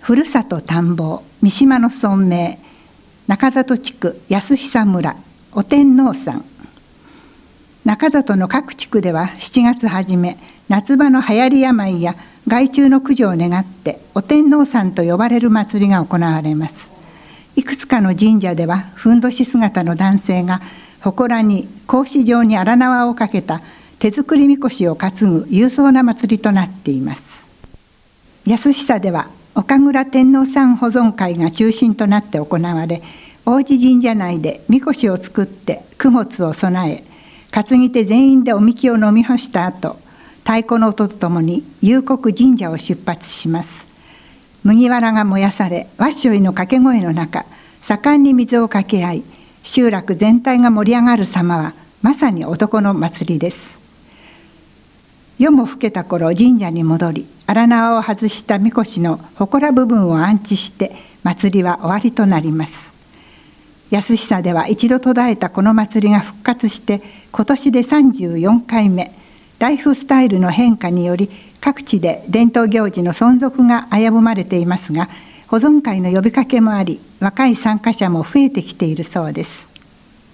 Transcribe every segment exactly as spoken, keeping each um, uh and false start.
ふるさと田んぼ三島の村名、中里地区安久村お天王さん。中里の各地区ではしちがつ初め、夏場の流行り病や害虫の駆除を願ってお天王さんと呼ばれる祭りが行われます。いくつかの神社ではふんどし姿の男性が祠に格子状に荒縄をかけた手作りみこしを担ぐ勇壮な祭りとなっています。安久では岡倉天皇さん保存会が中心となって行われ、王子神社内でみこしを作って供物を備え、担ぎ手全員でおみきを飲み干した後、太鼓の音とともに幽谷神社を出発します。麦わらが燃やされ、わっしょいの掛け声の中、盛んに水をかけ合い、集落全体が盛り上がる様はまさに男の祭りです。夜も更けた頃、神社に戻り、荒縄を外したみこしの祠部分を安置して祭りは終わりとなります。安久では一度途絶えたこの祭りが復活して今年でさんじゅうよんかいめ。ライフスタイルの変化により各地で伝統行事の存続が危ぶまれていますが、保存会の呼びかけもあり、若い参加者も増えてきているそうです。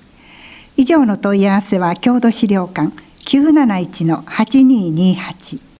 以上の問い合わせは郷土資料館 きゅうなないちのはちにーにーはち